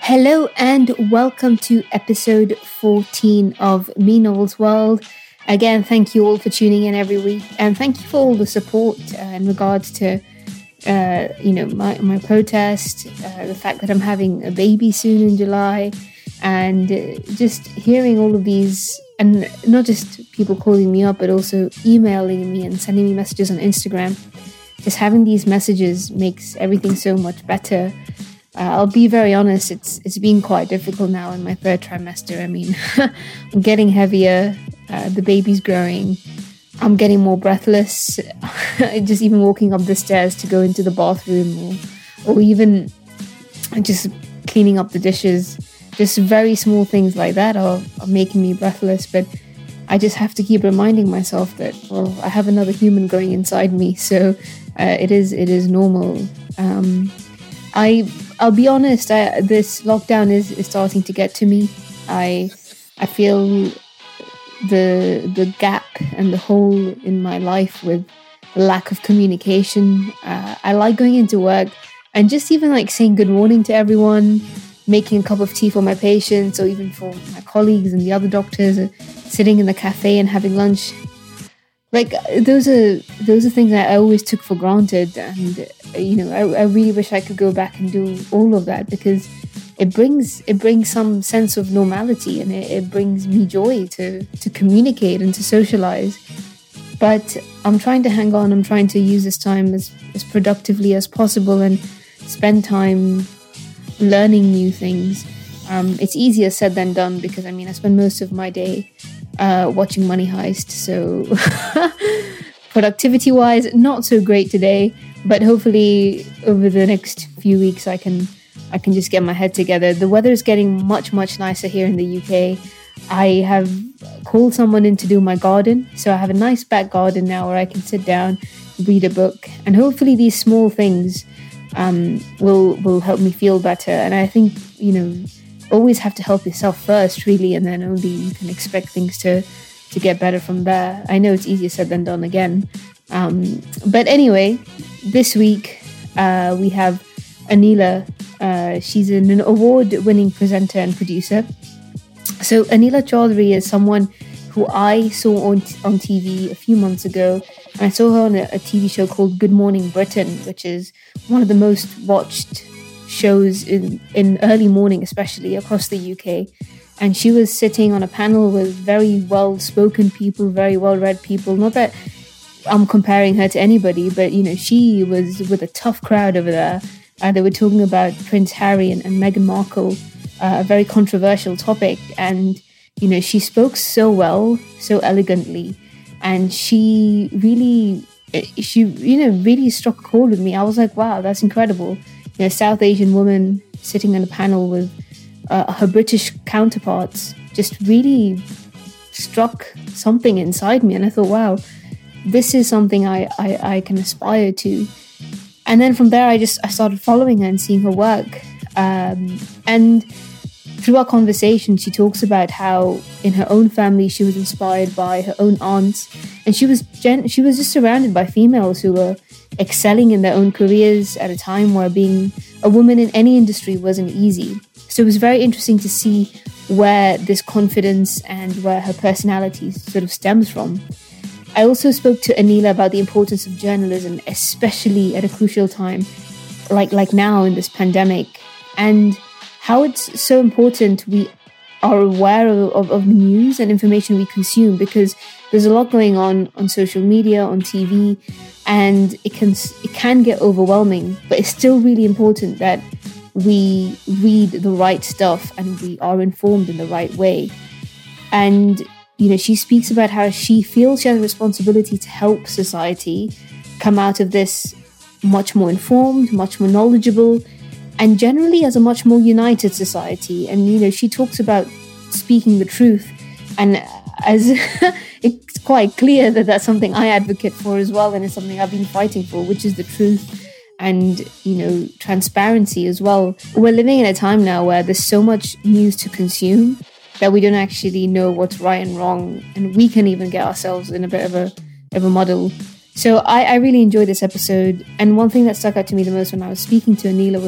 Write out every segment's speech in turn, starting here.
Hello and welcome to episode 14 of Me Noel's World. Again, thank you all for tuning in every week, and thank you for all the support in regards to, my protest, the fact that I'm having a baby soon in July, and just hearing all of these, and not just people calling me up, but also emailing me and sending me messages on Instagram. Just having these messages makes everything so much better. I'll be very honest, it's been quite difficult now in my third trimester. I mean, I'm getting heavier, the baby's growing, I'm getting more breathless, just even walking up the stairs to go into the bathroom or even just cleaning up the dishes. Just very small things like that are making me breathless, but I just have to keep reminding myself that, well, I have another human growing inside me, so it is normal. I'll be honest, this lockdown is starting to get to me. I feel the gap and the hole in my life with the lack of communication. I like going into work and just even like saying good morning to everyone, making a cup of tea for my patients or even for my colleagues and the other doctors, sitting in the cafe and having lunch. Like those are things that I always took for granted, and I really wish I could go back and do all of that, because it brings some sense of normality, and it brings me joy to communicate and to socialize. But I'm trying to hang on. I'm trying to use this time as productively as possible and spend time learning new things. It's easier said than done, because I spend most of my day watching Money Heist, so productivity wise not so great today, but hopefully over the next few weeks I can just get my head together. The weather is getting much nicer here in the UK. I have called someone in to do my garden, so I have a nice back garden now where I can sit down, read a book, and hopefully these small things will help me feel better. And I think always have to help yourself first, really, and then only you can expect things to get better from there. I know it's easier said than done again. But anyway, this week we have Anila. She's an award-winning presenter and producer. So Anila Chaudhary is someone who I saw on TV a few months ago. And I saw her on a TV show called Good Morning Britain, which is one of the most watched shows in early morning, especially across the UK. And she was sitting on a panel with very well-spoken people, very well-read people. Not that I'm comparing her to anybody, but she was with a tough crowd over there. They were talking about Prince Harry and Meghan Markle, a very controversial topic. And she spoke so well, so elegantly, and she really struck a chord with me. I was like, wow, that's incredible. South Asian woman sitting on a panel with her British counterparts just really struck something inside me. And I thought, wow, this is something I can aspire to. And then from there, I started following her and seeing her work. And through our conversation, she talks about how in her own family, she was inspired by her own aunts. And she was just surrounded by females who were excelling in their own careers at a time where being a woman in any industry wasn't easy. So it was very interesting to see where this confidence and where her personality sort of stems from. I also spoke to Anila about the importance of journalism, especially at a crucial time like now in this pandemic, and how it's so important we are aware of news and information we consume, because there's a lot going on social media, on TV, and it can get overwhelming, but it's still really important that we read the right stuff and we are informed in the right way. And she speaks about how she feels she has a responsibility to help society come out of this much more informed, much more knowledgeable, and generally as a much more united society. And she talks about speaking the truth, and as it's quite clear that that's something I advocate for as well, and it's something I've been fighting for, which is the truth and transparency as well. We're living in a time now where there's so much news to consume that we don't actually know what's right and wrong, and we can even get ourselves in a bit of a muddle. So I really enjoyed this episode, and one thing that stuck out to me the most when I was speaking to Anila was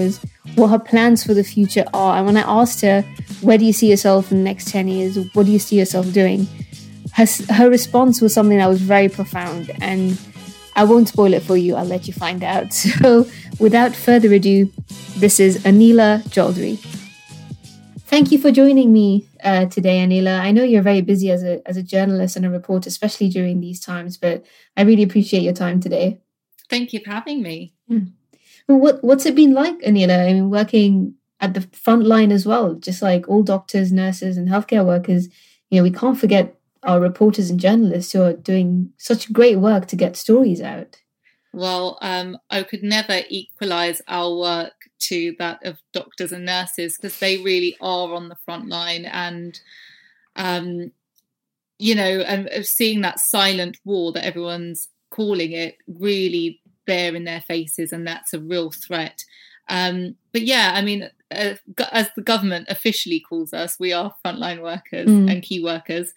what her plans for the future are. And when I asked her, where do you see yourself in the next 10 years? What do you see yourself doing? Her response was something that was very profound, and I won't spoil it for you. I'll let you find out. So without further ado, this is Anila Chaudhry. Thank you for joining me today, Anila. I know you're very busy as a journalist and a reporter, especially during these times, but I really appreciate your time today. Thank you for having me. Well, what's it been like, Anila? I mean, working at the front line as well, just like all doctors, nurses, and healthcare workers. We can't forget our reporters and journalists who are doing such great work to get stories out. Well, I could never equalise our work to that of doctors and nurses, because they really are on the front line, and and seeing that silent war that everyone's calling it really there in their faces, and that's a real threat. But yeah, I mean, as the government officially calls us, we are frontline workers and key workers.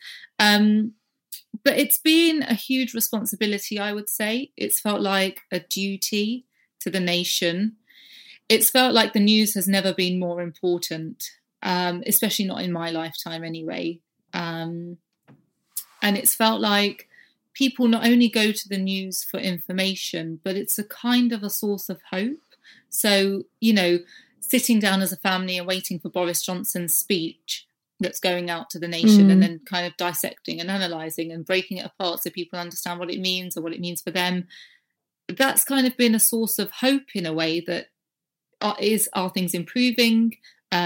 But it's been a huge responsibility, I would say. It's felt like a duty to the nation. It's felt like the news has never been more important, especially not in my lifetime anyway. And it's felt like people not only go to the news for information, but it's a kind of a source of hope. So, sitting down as a family and waiting for Boris Johnson's speech that's going out to the nation, and then kind of dissecting and analysing and breaking it apart so people understand what it means or what it means for them. That's kind of been a source of hope in a way, that are things improving?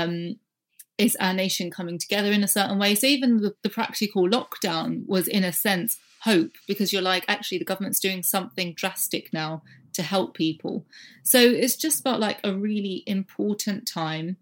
Is our nation coming together in a certain way? So even the practical lockdown was, in a sense, hope, because you're like, actually, the government's doing something drastic now to help people. So it's just felt like a really important time.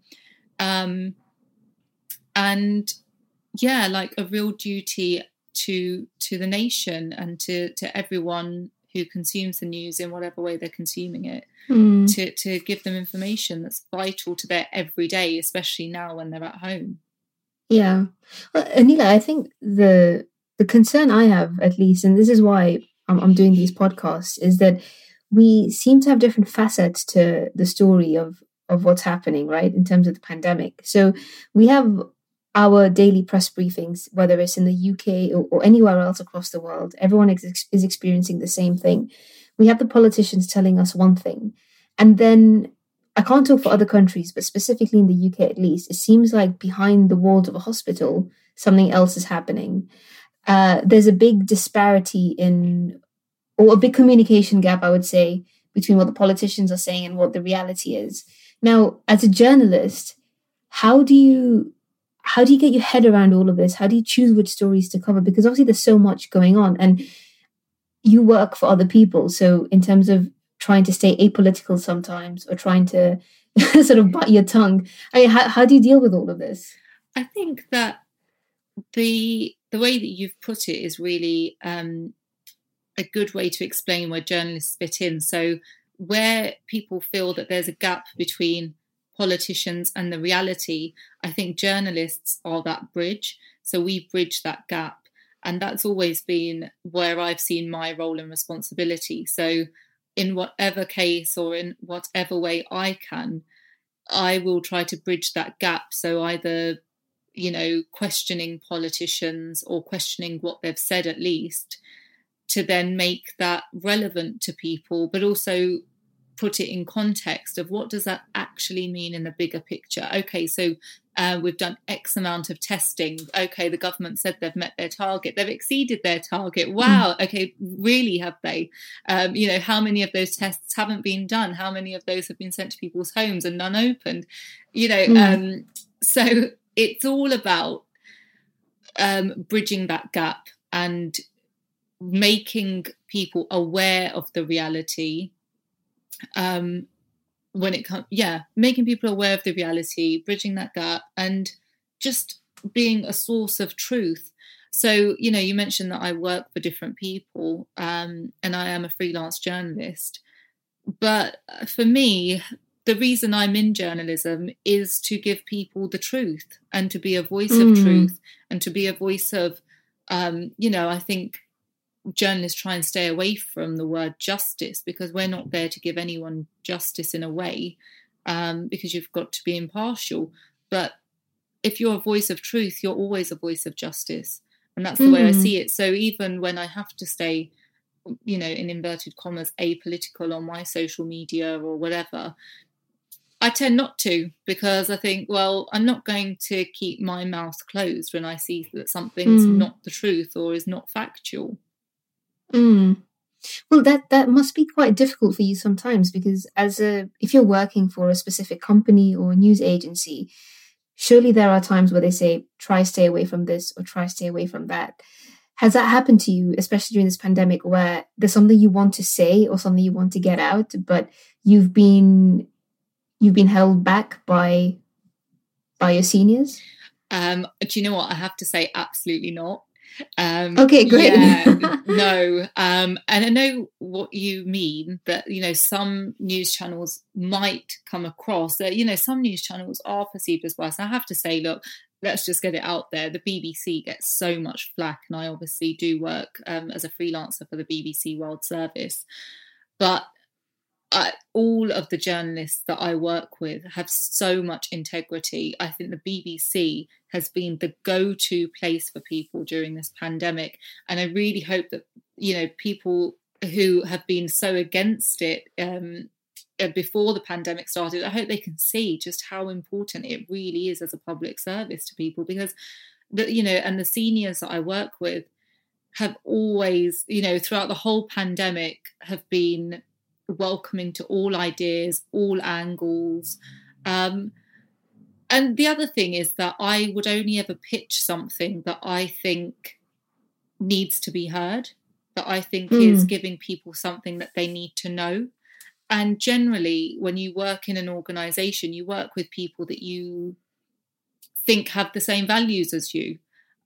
And yeah, like a real duty to the nation and to everyone who consumes the news in whatever way they're consuming it, to give them information that's vital to their everyday, especially now when they're at home. Yeah. Well, Anila, I think the concern I have, at least, and this is why I'm doing these podcasts, is that we seem to have different facets to the story of what's happening, right, in terms of the pandemic. So we have our daily press briefings, whether it's in the UK or anywhere else across the world. Everyone is experiencing the same thing. We have the politicians telling us one thing. And then, I can't talk for other countries, but specifically in the UK at least, it seems like behind the walls of a hospital, something else is happening. There's a big disparity or a big communication gap, I would say, between what the politicians are saying and what the reality is. Now, as a journalist, how do you get your head around all of this? How do you choose which stories to cover? Because obviously there's so much going on, and you work for other people. So in terms of trying to stay apolitical sometimes, or trying to sort of bite your tongue, I mean, how do you deal with all of this? I think that the way that you've put it is really a good way to explain where journalists fit in. So where people feel that there's a gap between politicians and the reality, I think journalists are that bridge. So we bridge that gap. And that's always been where I've seen my role and responsibility. So in whatever case or in whatever way I can, I will try to bridge that gap. So either, questioning politicians or questioning what they've said, at least, to then make that relevant to people, but also put it in context of what does that actually mean in the bigger picture. Okay, so we've done X amount of testing. Okay, the government said they've met their target. They've exceeded their target. Wow. Okay, really, have they? How many of those tests haven't been done? How many of those have been sent to people's homes and none opened? So it's all about bridging that gap and making people aware of the reality. When it comes, making people aware of the reality, bridging that gap, and just being a source of truth. So, you mentioned that I work for different people, and I am a freelance journalist. But for me, the reason I'm in journalism is to give people the truth and to be a voice of truth and to be a voice of, I think journalists try and stay away from the word justice, because we're not there to give anyone justice in a way. because you've got to be impartial. But if you're a voice of truth, you're always a voice of justice. And that's the way I see it. So even when I have to stay, in inverted commas, apolitical on my social media or whatever, I tend not to, because I think, well, I'm not going to keep my mouth closed when I see that something's not the truth or is not factual. Well, that must be quite difficult for you sometimes, because if you're working for a specific company or a news agency, surely there are times where they say, try stay away from this or try stay away from that. Has that happened to you, especially during this pandemic, where there's something you want to say or something you want to get out, but you've been held back by your seniors? Do you know what? I have to say, absolutely not. Okay, great. Yeah, no. And I know what you mean, that, some news channels might come across that, some news channels are perceived as biased. I have to say, look, let's just get it out there. The BBC gets so much flack, and I obviously do work as a freelancer for the BBC World Service. But all of the journalists that I work with have so much integrity. I think the BBC has been the go-to place for people during this pandemic. And I really hope that, people who have been so against it before the pandemic started, I hope they can see just how important it really is as a public service to people, because, and the seniors that I work with have always, throughout the whole pandemic, have been welcoming to all ideas, all angles. And the other thing is that I would only ever pitch something that I think needs to be heard, that I think is giving people something that they need to know. And generally, when you work in an organisation, you work with people that you think have the same values as you.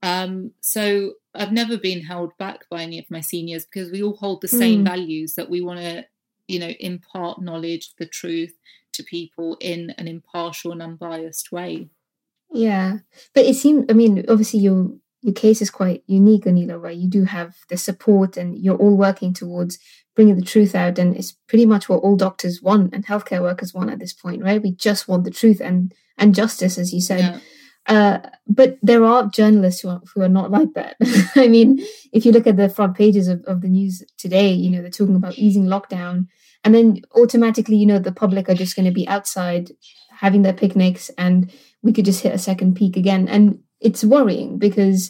So I've never been held back by any of my seniors, because we all hold the same values, that we want to impart knowledge, the truth to people in an impartial and unbiased way. Yeah. But it seems, obviously your case is quite unique, Anila, where you do have the support and you're all working towards bringing the truth out. And it's pretty much what all doctors want and healthcare workers want at this point, right? We just want the truth and justice, as you said. Yeah. But there are journalists who are not like that. If you look at the front pages of the news today, they're talking about easing lockdown, and then automatically, the public are just going to be outside having their picnics, and we could just hit a second peak again. And it's worrying, because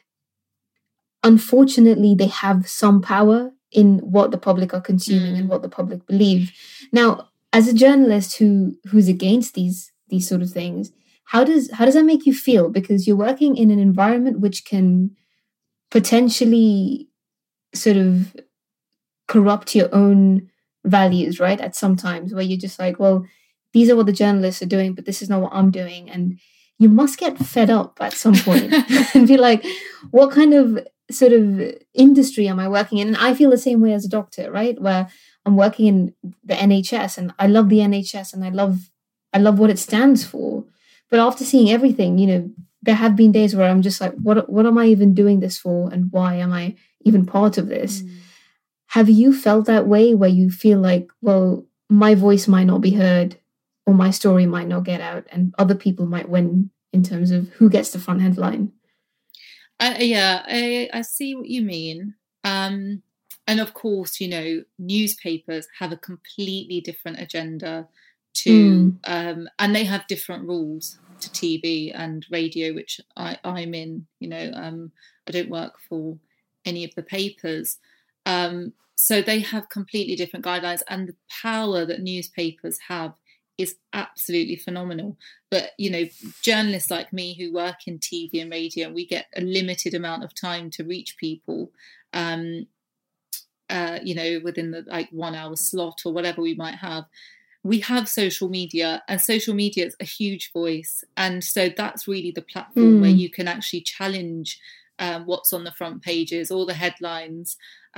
unfortunately they have some power in what the public are consuming and what the public believe. Now, as a journalist who's against these sort of things, how does that make you feel? Because you're working in an environment which can potentially sort of corrupt your own values, right? At some times, where you're just like, well, these are what the journalists are doing, but this is not what I'm doing. And you must get fed up at some point and be like, what kind of sort of industry am I working in? And I feel the same way as a doctor, right? Where I'm working in the NHS, and I love the NHS, and I love what it stands for. But after seeing everything, there have been days where I'm just like, what am I even doing this for? And why am I even part of this? Have you felt that way, where you feel like, well, my voice might not be heard, or my story might not get out, and other people might win in terms of who gets the front headline? I see what you mean. And of course, newspapers have a completely different agenda to, and they have different rules to TV and radio, which I'm in. I don't work for any of the papers. So they have completely different guidelines, and the power that newspapers have is absolutely phenomenal. But, journalists like me who work in TV and radio, we get a limited amount of time to reach people, within the 1 hour slot or whatever we might have. We have social media, and social media is a huge voice. And so that's really the platform where you can actually challenge what's on the front pages, all the headlines.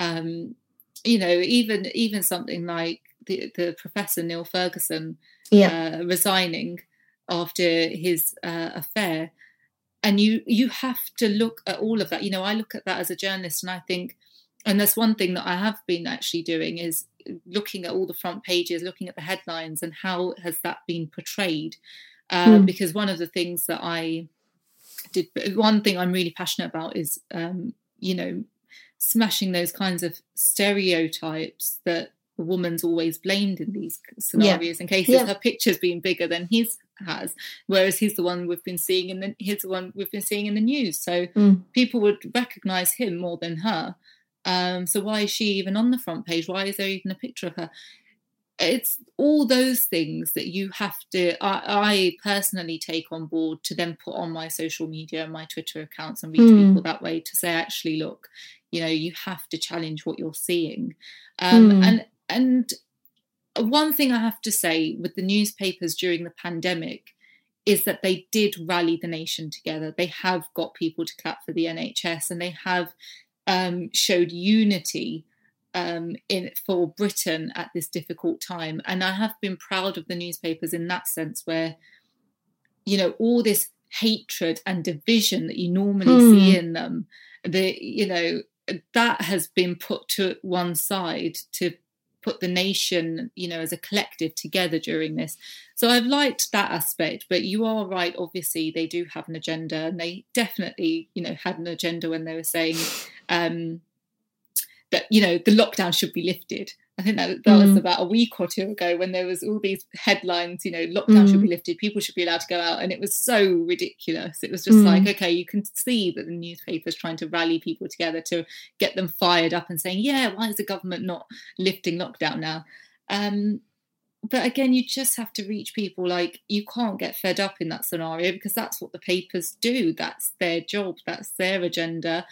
Even something like the Professor Neil Ferguson resigning after his affair. And you have to look at all of that. I look at that as a journalist, and I think, and that's one thing that I have been actually doing is, looking at all the front pages, looking at the headlines, and how has that been portrayed? Because one of the things that one thing I'm really passionate about is, smashing those kinds of stereotypes that the woman's always blamed in these scenarios and cases. Her picture's been bigger than his has, whereas he's the one we've been seeing in the news. So people would recognise him more than her. So why is she even on the front page? Why is there even a picture of her? It's all those things that you have to, I personally take on board to then put on my social media and my Twitter accounts and reach people that way to say, actually, look, you have to challenge what you're seeing. And one thing I have to say with the newspapers during the pandemic is that they did rally the nation together. They have got people to clap for the NHS, and they have showed unity for Britain at this difficult time. And I have been proud of the newspapers in that sense, where, all this hatred and division that you normally see in them, that has been put to one side to put the nation, as a collective together during this. So I've liked that aspect, but you are right. Obviously, they do have an agenda, and they definitely, had an agenda when they were saying that, the lockdown should be lifted. I think that was about a week or two ago when there was all these headlines, lockdown should be lifted, people should be allowed to go out. And it was so ridiculous. It was just like, okay, you can see that the newspaper's trying to rally people together to get them fired up and saying, yeah, why is the government not lifting lockdown now? But again, you just have to reach people. Like, you can't get fed up in that scenario, because that's what the papers do. That's their job. That's their agenda.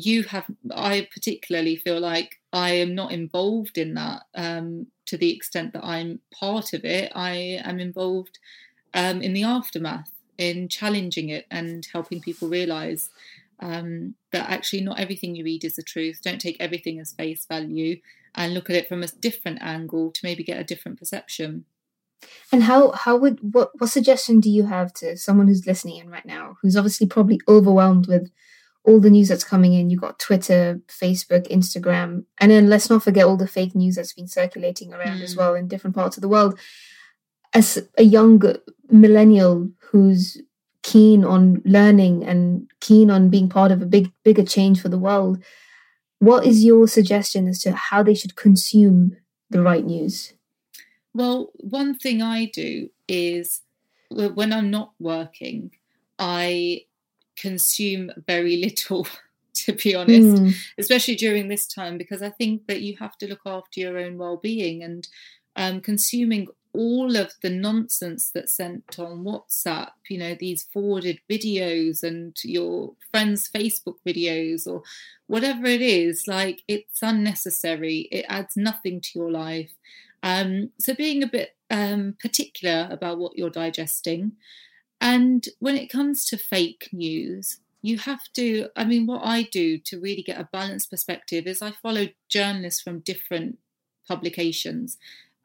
I particularly feel like I am not involved in that to the extent that I'm part of it. I am involved in the aftermath, in challenging it and helping people realise that actually not everything you read is the truth. Don't take everything as face value, and look at it from a different angle to maybe get a different perception. And what suggestion do you have to someone who's listening in right now, who's obviously probably overwhelmed with all the news that's coming in? You've got Twitter, Facebook, Instagram, and then let's not forget all the fake news that's been circulating around as well in different parts of the world. As a young millennial who's keen on learning and keen on being part of a bigger change for the world, what is your suggestion as to how they should consume the right news? Well, one thing I do is, when I'm not working, I consume very little, to be honest, especially during this time, because I think that you have to look after your own well-being, and consuming all of the nonsense that's sent on WhatsApp, these forwarded videos and your friends' Facebook videos or whatever it is, like, it's unnecessary. It adds nothing to your life. So being a bit particular about what you're digesting. And when it comes to fake news, you have to, what I do to really get a balanced perspective is I follow journalists from different publications,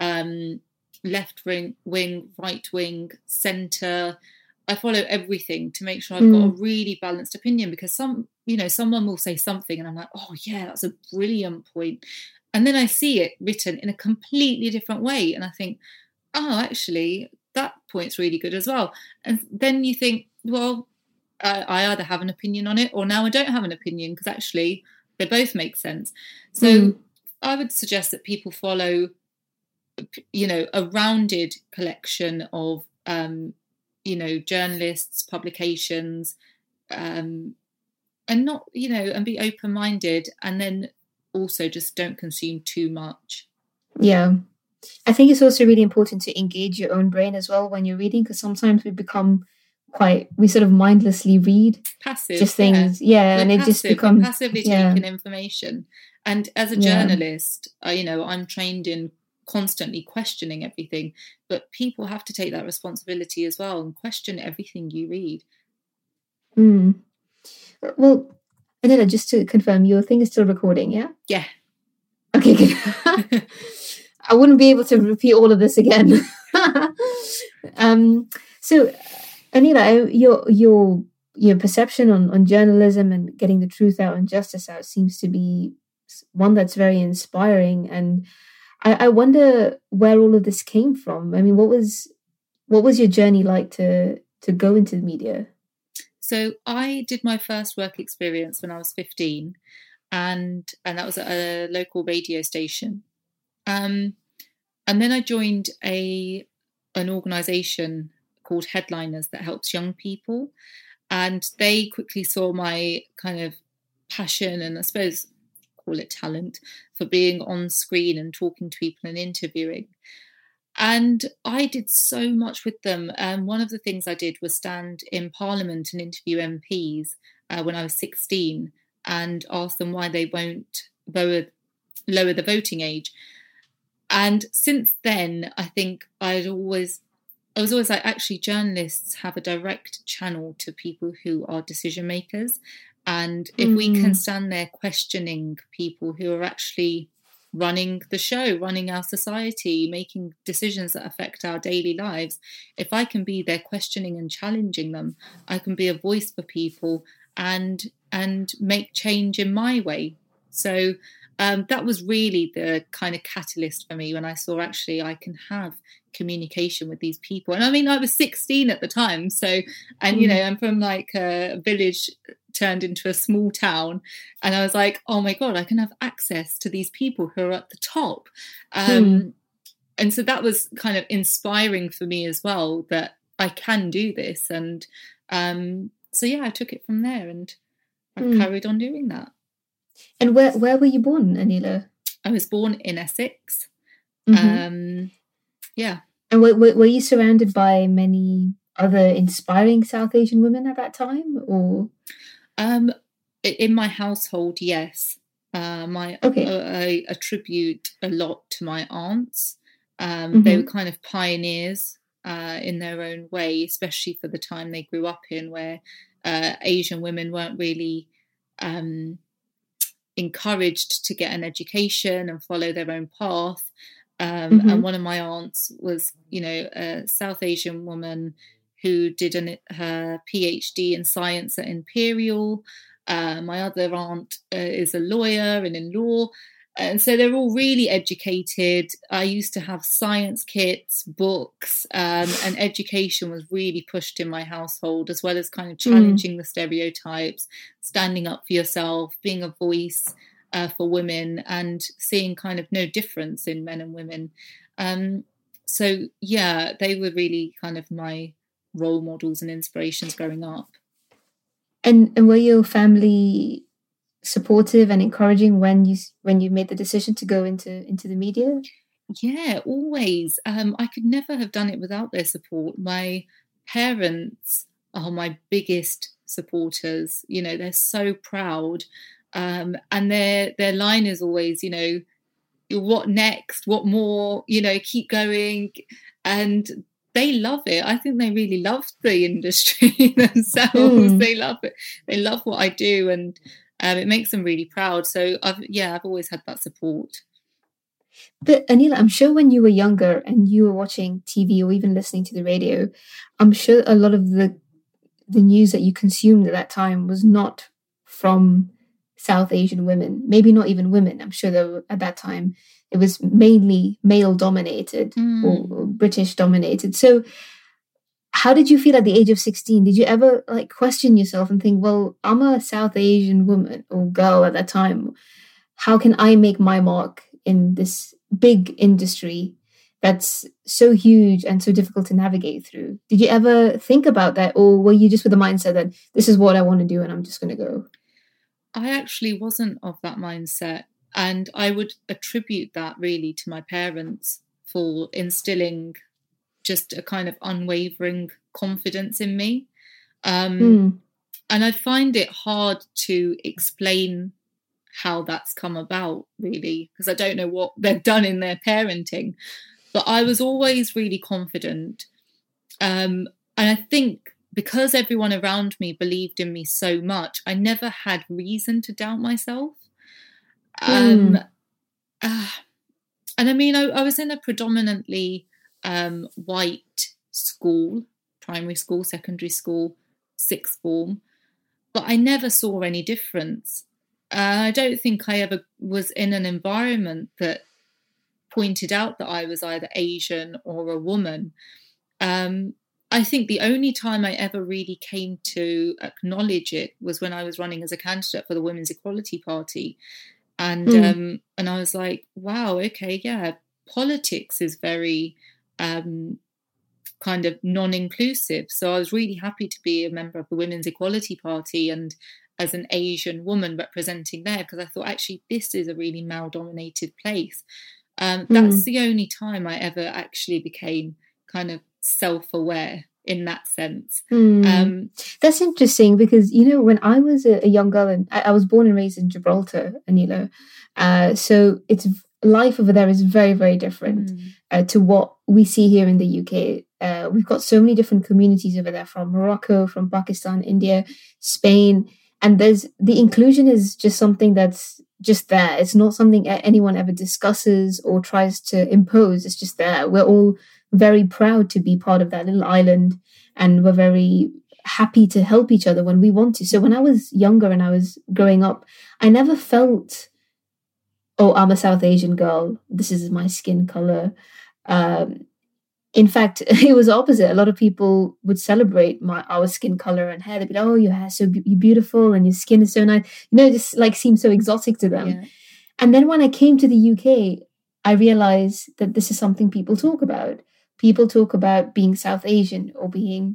left wing, right wing, centre. I follow everything to make sure I've got a really balanced opinion, because someone will say something and I'm like, oh yeah, that's a brilliant point. And then I see it written in a completely different way. And I think, oh, actually, that point's really good as well. And then you think, well, I either have an opinion on it or now I don't have an opinion, because actually they both make sense. So I would suggest that people follow, a rounded collection of, journalists, publications, and not, and be open-minded, and then also just don't consume too much. Yeah. I think it's also really important to engage your own brain as well when you're reading, because sometimes we sort of mindlessly read passive just things. And it just becomes passively taking information. And as a journalist, I'm trained in constantly questioning everything, but people have to take that responsibility as well and question everything you read. Well, Anila, just to confirm, your thing is still recording, yeah? Yeah. Okay, good. I wouldn't be able to repeat all of this again. So, Anila, your perception on journalism and getting the truth out and justice out seems to be one that's very inspiring. And I wonder where all of this came from. I mean, what was your journey like to go into the media? So I did my first work experience when I was 15, and that was at a local radio station. And then I joined an organisation called Headliners that helps young people, and they quickly saw my kind of passion and, I suppose, call it talent, for being on screen and talking to people and interviewing. And I did so much with them. One of the things I did was stand in Parliament and interview MPs when I was 16 and ask them why they won't lower the voting age. And since then, I think I was always like, actually, journalists have a direct channel to people who are decision makers. And if we can stand there questioning people who are actually running the show, running our society, making decisions that affect our daily lives, if I can be there questioning and challenging them, I can be a voice for people and make change in my way. So that was really the kind of catalyst for me when I saw, actually, I can have communication with these people. And I mean, I was 16 at the time. So, and, you know, I'm from like a village turned into a small town, and I was like, oh my God, I can have access to these people who are at the top. And so that was kind of inspiring for me as well, that I can do this. And so yeah, I took it from there, and I've carried on doing that. And where were you born, Anila? I was born in Essex. Yeah. And were you surrounded by many other inspiring South Asian women at that time, or? In my household, yes. I attribute a lot to my aunts. They were kind of pioneers in their own way, especially for the time they grew up in, where Asian women weren't really encouraged to get an education and follow their own path. And one of my aunts was, you know, a South Asian woman who did her PhD in science at Imperial. My other aunt is a lawyer and in law. And so they're all really educated. I used to have science kits, books, and education was really pushed in my household, as well as kind of challenging the stereotypes, standing up for yourself, being a voice for women, and seeing kind of no difference in men and women. So, yeah, they were really kind of my role models and inspirations growing up. And were your family supportive and encouraging when you made the decision to go into the media? Yeah, always. I could never have done it without their support. My parents are my biggest supporters. You know, they're so proud, and their line is always, you know, what next? What more? You know, keep going. And they love it. I think they really love the industry themselves. They love it. They love what I do, and it makes them really proud. So I've always had that support. But Anila, I'm sure when you were younger and you were watching TV or even listening to the radio, I'm sure a lot of the news that you consumed at that time was not from South Asian women, maybe not even women. I'm sure there were, at that time, it was mainly male dominated or British dominated. So how did you feel at the age of 16? Did you ever like question yourself and think, well, I'm a South Asian woman or girl at that time. How can I make my mark in this big industry that's so huge and so difficult to navigate through? Did you ever think about that? Or were you just with the mindset that this is what I want to do and I'm just going to go? I actually wasn't of that mindset. And I would attribute that really to my parents for instilling just a kind of unwavering confidence in me. And I find it hard to explain how that's come about, really, because I don't know what they've done in their parenting. But I was always really confident. And I think because everyone around me believed in me so much, I never had reason to doubt myself. And I mean, I was in a predominantly white school, primary school, secondary school, sixth form, but I never saw any difference. I don't think I ever was in an environment that pointed out that I was either Asian or a woman. I think the only time I ever really came to acknowledge it was when I was running as a candidate for the Women's Equality Party. And I was like, wow, okay, yeah, politics is very kind of non-inclusive. So I was really happy to be a member of the Women's Equality Party and as an Asian woman representing there, because I thought, actually, this is a really male-dominated place. That's the only time I ever actually became kind of self-aware in that sense. That's interesting because, you know, when I was a young girl, and I was born and raised in Gibraltar, Anila, so it's life over there is very, very different to what we see here in the UK. We've got so many different communities over there, from Morocco, from Pakistan, India, Spain, and the inclusion is just something that's just there. It's not something anyone ever discusses or tries to impose. It's just there. We're all very proud to be part of that little island, and we're very happy to help each other when we want to. So when I was younger and I was growing up, I never felt, oh, I'm a South Asian girl, this is my skin color. In fact, it was opposite. A lot of people would celebrate our skin color and hair. They'd be like, oh, your hair's so beautiful and your skin is so nice. You know, it just like seemed so exotic to them. Yeah. And then when I came to the UK, I realized that this is something people talk about. People talk about being South Asian or being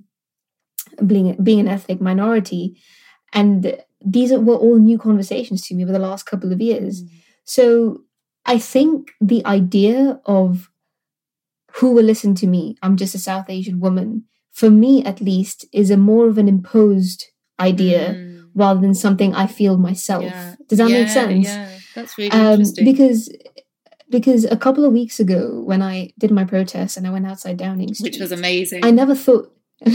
an ethnic minority. And were all new conversations to me over the last couple of years. So I think the idea of who will listen to me, I'm just a South Asian woman, for me at least, is a more of an imposed idea rather than something I feel myself. Yeah. Does that make sense? Yeah, that's really interesting. Because a couple of weeks ago, when I did my protest and I went outside Downing Street, which was amazing, I never thought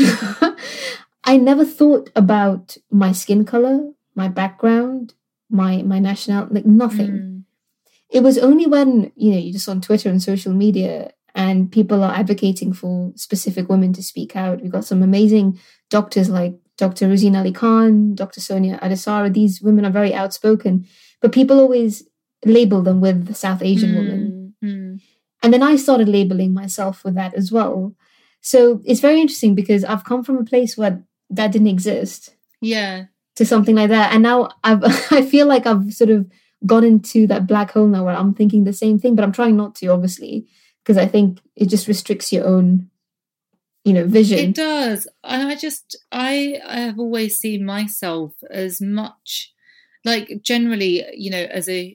about my skin color, my background, my nationality, like nothing. It was only when, you know, you're just on Twitter and social media and people are advocating for specific women to speak out. We've got some amazing doctors like Dr. Rosina Ali Khan, Dr. Sonia Adesara. These women are very outspoken, but people always label them with the South Asian woman. And then I started labeling myself with that as well. So it's very interesting because I've come from a place where that didn't exist. Yeah. To something like that. And now I feel like I've sort of got into that black hole now where I'm thinking the same thing, but I'm trying not to, obviously, because I think it just restricts your own, you know, vision. It does. And I have always seen myself as much, like, generally, you know, as a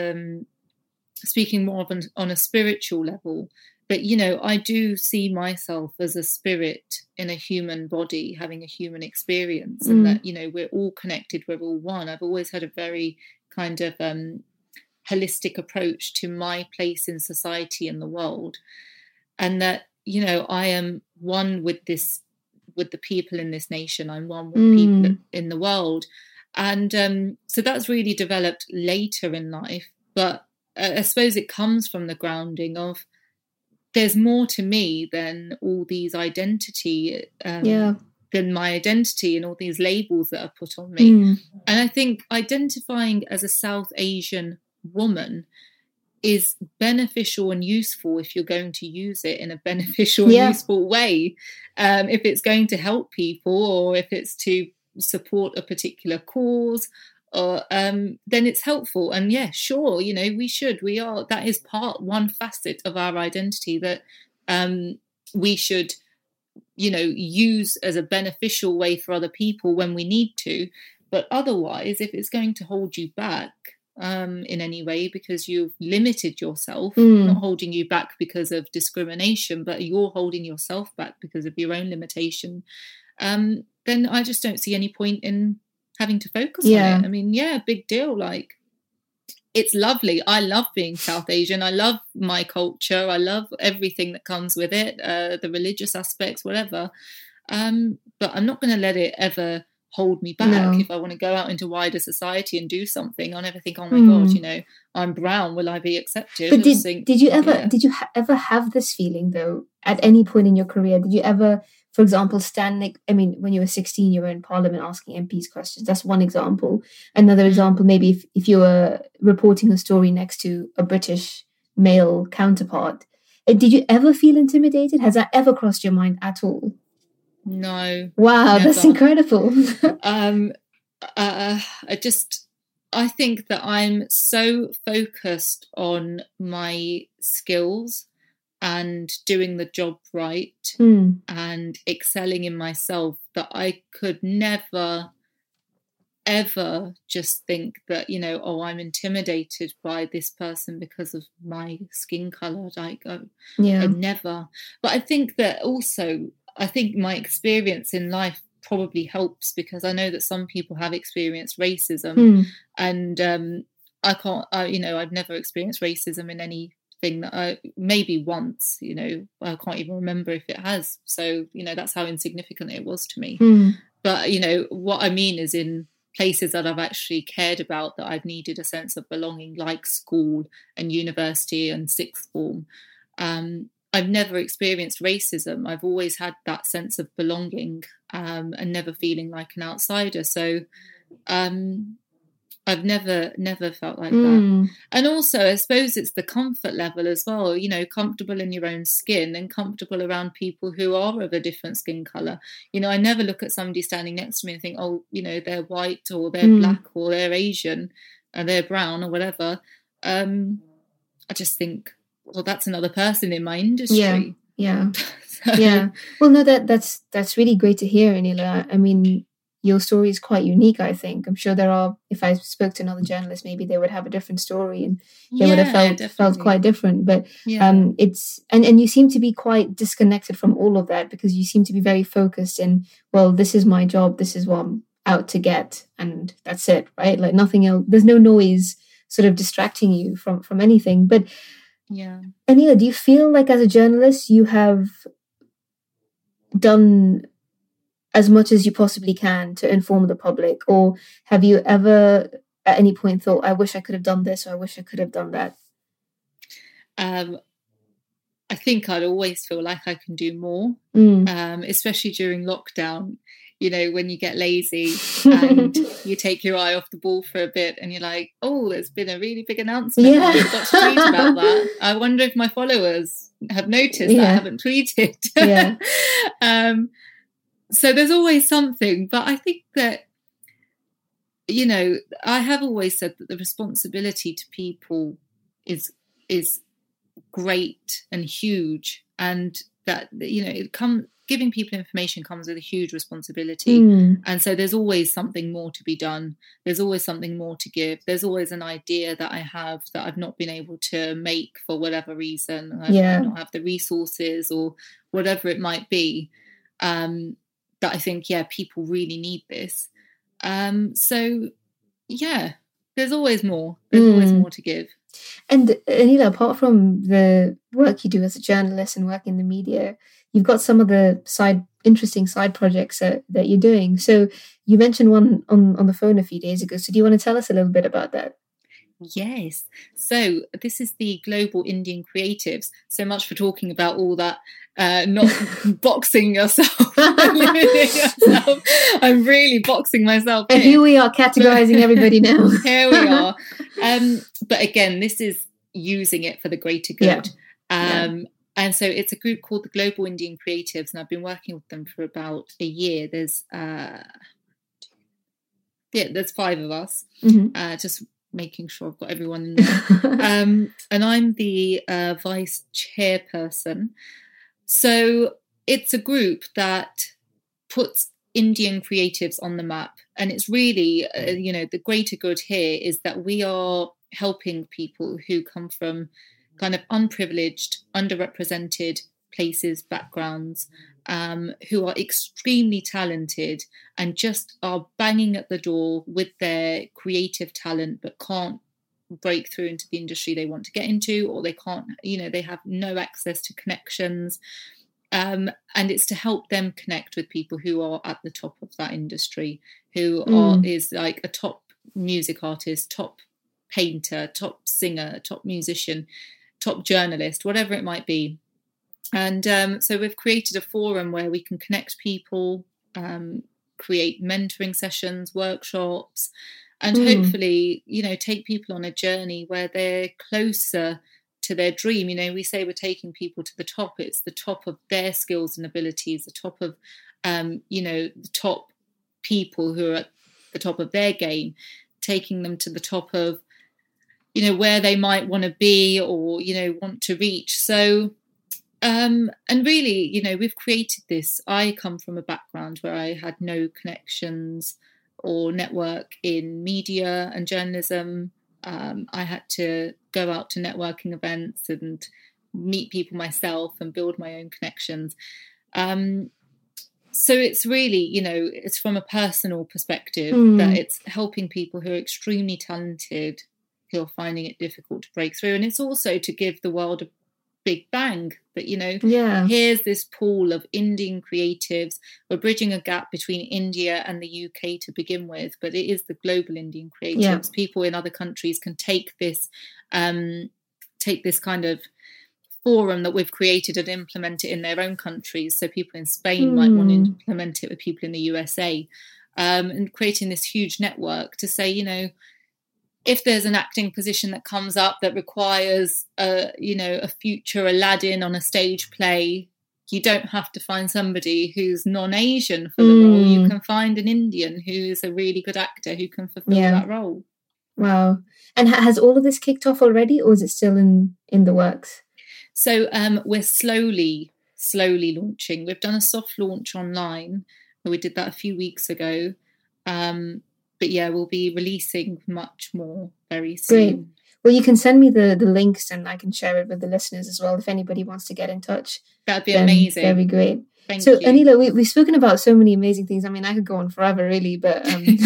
speaking more on a spiritual level, but, you know, I do see myself as a spirit in a human body having a human experience, and that, you know, we're all connected, we're all one. I've always had a very kind of holistic approach to my place in society and the world, and that, you know, I am one with the people in this nation. I'm one with people in the world. And so that's really developed later in life. But I suppose it comes from the grounding of there's more to me than all these identity, than my identity and all these labels that are put on me. And I think identifying as a South Asian woman is beneficial and useful if you're going to use it in a beneficial and useful way. If it's going to help people, or if it's to support a particular cause, or then it's helpful. And yeah, sure, you know, that is one facet of our identity that we should, you know, use as a beneficial way for other people when we need to. But otherwise, if it's going to hold you back in any way because you've limited yourself, not holding you back because of discrimination, but you're holding yourself back because of your own limitation, then I just don't see any point in having to focus on it. I mean, big deal. Like, it's lovely. I love being South Asian. I love my culture. I love everything that comes with it, the religious aspects, whatever. But I'm not going to let it ever hold me back. If I want to go out into wider society and do something, I'll never think, oh my God, you know, I'm brown, will I be accepted? But did you ever have this feeling, though, at any point in your career? Did you ever, for example, when you were 16, you were in Parliament asking MPs questions. That's one example. Another example, maybe if you were reporting a story next to a British male counterpart. Did you ever feel intimidated? Has that ever crossed your mind at all? No. Wow, never. That's incredible. I think that I'm so focused on my skills and doing the job right and excelling in myself that I could never, ever just think that, I'm intimidated by this person because of my skin color. I'd never. But I think that also, my experience in life probably helps, because I know that some people have experienced racism and I've never experienced racism in anything that maybe once, I can't even remember if it has. So, that's how insignificant it was to me. But, what I mean is in places that I've actually cared about, that I've needed a sense of belonging, like school and university and sixth form. I've never experienced racism. I've always had that sense of belonging and never feeling like an outsider. So I've never felt like that. And also, I suppose it's the comfort level as well, comfortable in your own skin and comfortable around people who are of a different skin colour. I never look at somebody standing next to me and think, oh, they're white or they're black or they're Asian or they're brown or whatever. I just think, well, that's another person in my industry. Yeah. Yeah. Well, no, that's really great to hear, Anila. I mean, your story is quite unique, I think. I'm sure there are, if I spoke to another journalist, maybe they would have a different story and they would have felt quite different. But it's, and you seem to be quite disconnected from all of that, because you seem to be very focused in, well, this is my job, this is what I'm out to get, and that's it, right? Like nothing else. There's no noise sort of distracting you from anything. But yeah, Anila, do you feel like as a journalist you have done as much as you possibly can to inform the public, or have you ever at any point thought, I wish I could have done this, or I wish I could have done that? I think I'd always feel like I can do more, especially during lockdown. When you get lazy and you take your eye off the ball for a bit and you're like, oh, there's been a really big announcement. Yeah. I've got to tweet about that. I wonder if my followers have noticed that I haven't tweeted. Yeah. So there's always something. But I think that, I have always said that the responsibility to people is great and huge, and that, giving people information comes with a huge responsibility. And so there's always something more to be done. There's always something more to give. There's always an idea that I have that I've not been able to make for whatever reason. I not have the resources or whatever it might be, that I think, people really need this. So, there's always more. There's always more to give. And Anila, apart from the work you do as a journalist and work in the media, you've got some of the interesting side projects that you're doing. So you mentioned one on the phone a few days ago. So do you want to tell us a little bit about that? Yes. So this is the Global Indian Creatives. So much for talking about all that, not boxing yourself. I'm really boxing myself. And here we are categorizing everybody now. Here we are. But again, this is using it for the greater good. And so it's a group called the Global Indian Creatives, and I've been working with them for about a year. There's 5 of us. Just making sure I've got everyone in there. And I'm the vice chairperson. So it's a group that puts Indian creatives on the map. And it's really, the greater good here is that we are helping people who come from kind of unprivileged, underrepresented places, backgrounds, who are extremely talented and just are banging at the door with their creative talent, but can't break through into the industry they want to get into, or they can't, they have no access to connections. And it's to help them connect with people who are at the top of that industry, who is like a top music artist, top painter, top singer, top musician, top journalist, whatever it might be. And so we've created a forum where we can connect people, create mentoring sessions, workshops, and hopefully, take people on a journey where they're closer to their dream. We say we're taking people to the top. It's the top of their skills and abilities, the top of, the top people who are at the top of their game, taking them to the top of, where they might want to be or, want to reach. So, and really, we've created this. I come from a background where I had no connections or network in media and journalism. I had to go out to networking events and meet people myself and build my own connections. So it's really, it's from a personal perspective that it's helping people who are extremely talented, who are finding it difficult to break through. And it's also to give the world a big bang that, here's this pool of Indian creatives. We're bridging a gap between India and the UK to begin with, but it is the global Indian creatives. Yeah. People in other countries can take this kind of forum that we've created and implement it in their own countries. So people in Spain might want to implement it with people in the USA, and creating this huge network to say, if there's an acting position that comes up that requires a future Aladdin on a stage play, you don't have to find somebody who's non-Asian for the role. You can find an Indian who is a really good actor who can fulfill that role. Wow. And has all of this kicked off already, or is it still in the works? So we're slowly launching. We've done a soft launch online. We did that a few weeks ago. But yeah, we'll be releasing much more very soon. Great. Well, you can send me the links and I can share it with the listeners as well if anybody wants to get in touch. That'd be amazing. That'd be great. Thank you. Anila, we've spoken about so many amazing things. I mean, I could go on forever, really, but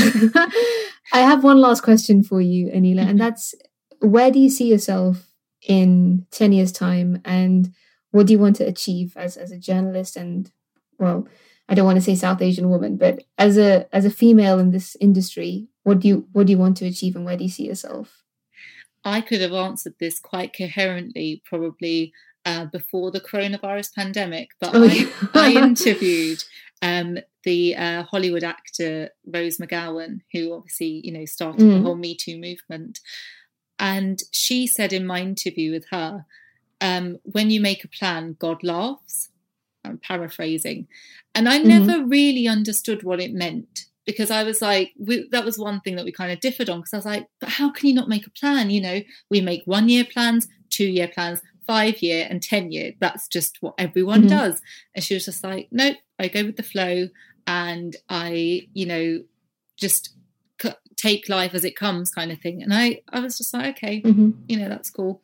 I have one last question for you, Anila, and that's, where do you see yourself in 10 years' time, and what do you want to achieve as a journalist and, well, I don't want to say South Asian woman, but as a female in this industry, what do you want to achieve, and where do you see yourself? I could have answered this quite coherently probably before the coronavirus pandemic, but I interviewed the Hollywood actor Rose McGowan, who obviously started the whole Me Too movement, and she said in my interview with her, when you make a plan, God laughs. I'm paraphrasing. And I never really understood what it meant, because I was like, that was one thing that we kind of differed on, because I was like, but how can you not make a plan? We make 1 year plans, 2 year plans, 5 year and 10 year. That's just what everyone does. And she was just like, nope, I go with the flow, and I, just take life as it comes kind of thing. And I was just like, okay, that's cool.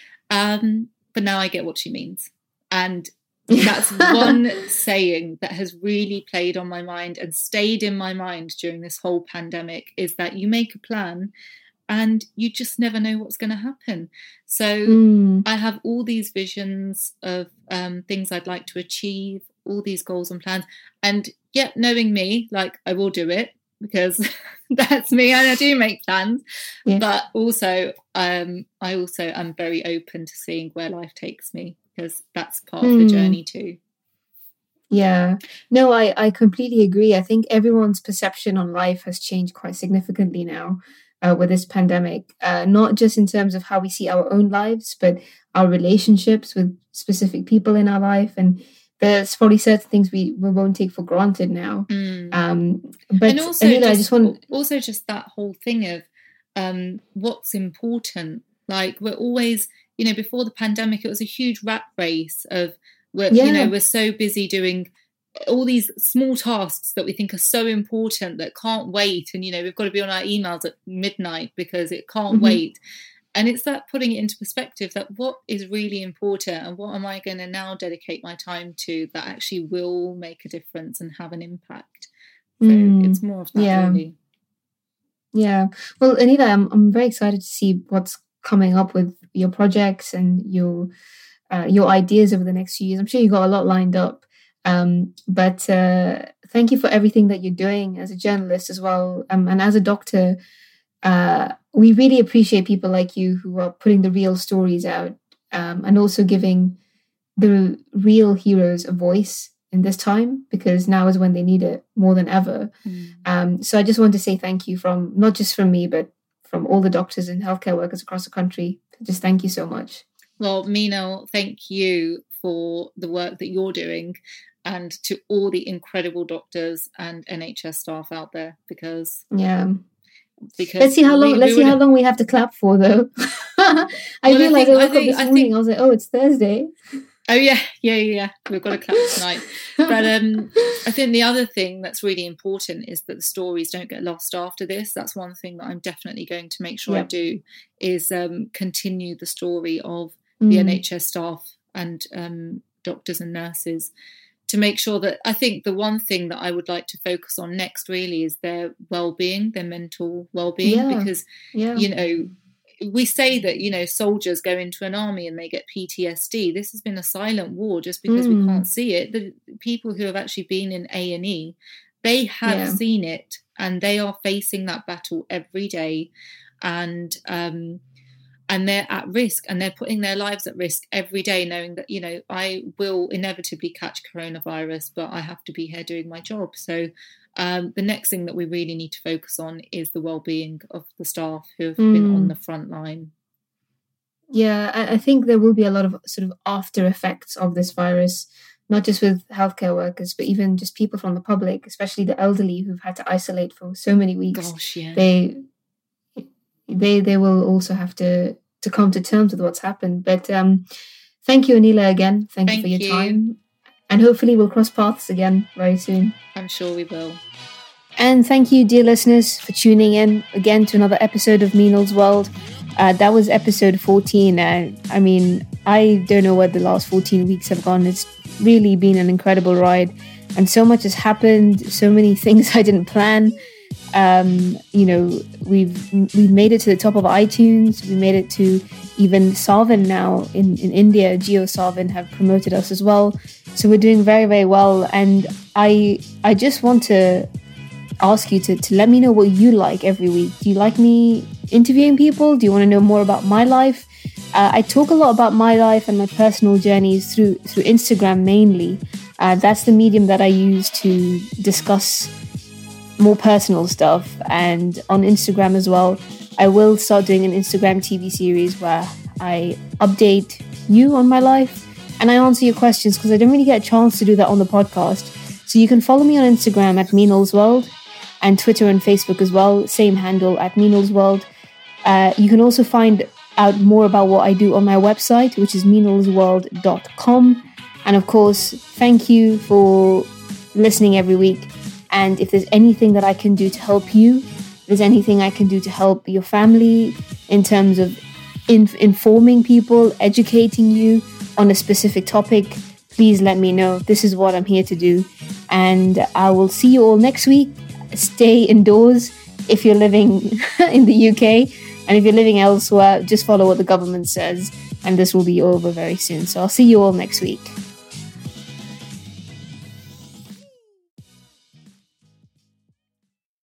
But now I get what she means. And that's one saying that has really played on my mind and stayed in my mind during this whole pandemic, is that you make a plan and you just never know what's going to happen. So I have all these visions of things I'd like to achieve, all these goals and plans. And yet, knowing me, like, I will do it, because that's me and I do make plans. Yeah. But also, I also am very open to seeing where life takes me, because that's part of the journey too. Yeah. No, I completely agree. I think everyone's perception on life has changed quite significantly now with this pandemic, not just in terms of how we see our own lives, but our relationships with specific people in our life. And there's probably certain things we won't take for granted now. But and also, Anila, also just that whole thing of what's important. Like, we're always, before the pandemic, it was a huge rat race of, we're so busy doing all these small tasks that we think are so important that can't wait. And, we've got to be on our emails at midnight because it can't wait. And it's that putting it into perspective, that what is really important and what am I going to now dedicate my time to that actually will make a difference and have an impact. So it's more of that, really. Yeah. Well, Anila, I'm very excited to see what's coming up with your projects and your ideas over the next few years. I'm sure you got a lot lined up. But thank you for everything that you're doing as a journalist as well. And as a doctor, we really appreciate people like you who are putting the real stories out, and also giving the real heroes a voice in this time, because now is when they need it more than ever. So I just want to say thank you, from not just from me, but from all the doctors and healthcare workers across the country. Just thank you so much. Well, Minal, thank you for the work that you're doing, and to all the incredible doctors and NHS staff out there, because let's see how long we have to clap for, though. I woke up this morning, I was like, oh, it's Thursday. Oh yeah. We've got to clap tonight. But I think the other thing that's really important is that the stories don't get lost after this. That's one thing that I'm definitely going to make sure I do, is continue the story of the NHS staff and doctors and nurses, to make sure that, I think the one thing that I would like to focus on next really is their well-being, their mental well-being, because you know, we say that, you know, soldiers go into an army and they get PTSD. This has been a silent war just because we can't see it. The people who have actually been in A&E, they have seen it, and they are facing that battle every day, and they're at risk, and they're putting their lives at risk every day, knowing that, you know, I will inevitably catch coronavirus, but I have to be here doing my job. So the next thing that we really need to focus on is the well-being of the staff who have been on the front line. Yeah, I think there will be a lot of sort of after effects of this virus, not just with healthcare workers, but even just people from the public, especially the elderly who've had to isolate for so many weeks. Gosh, yeah. They will also have to come to terms with what's happened. But thank you, Anila, again. Thank you for your time. And hopefully we'll cross paths again very soon. I'm sure we will. And thank you, dear listeners, for tuning in again to another episode of Minal's World. That was episode 14. I mean, I don't know where the last 14 weeks have gone. It's really been an incredible ride. And so much has happened. So many things I didn't plan. You know, we've made it to the top of iTunes. We made it to even Savin now in India. JioSaavin have promoted us as well. So we're doing very, very well. And I just want to ask you to let me know what you like every week. Do you like me interviewing people? Do you want to know more about my life? I talk a lot about my life and my personal journeys through Instagram mainly. That's the medium that I use to discuss more personal stuff. And on Instagram as well, I will start doing an Instagram TV series where I update you on my life and I answer your questions, because I don't really get a chance to do that on the podcast. So you can follow me on Instagram at Minal's World, and Twitter and Facebook as well, same handle at Minal's World. You can also find out more about what I do on my website, which is minalsworld.com. And of course, thank you for listening every week. And if there's anything that I can do to help you, if there's anything I can do to help your family in terms of informing people, educating you on a specific topic, please let me know. This is what I'm here to do. And I will see you all next week. Stay indoors if you're living in the UK. And if you're living elsewhere, just follow what the government says. And this will be over very soon. So I'll see you all next week.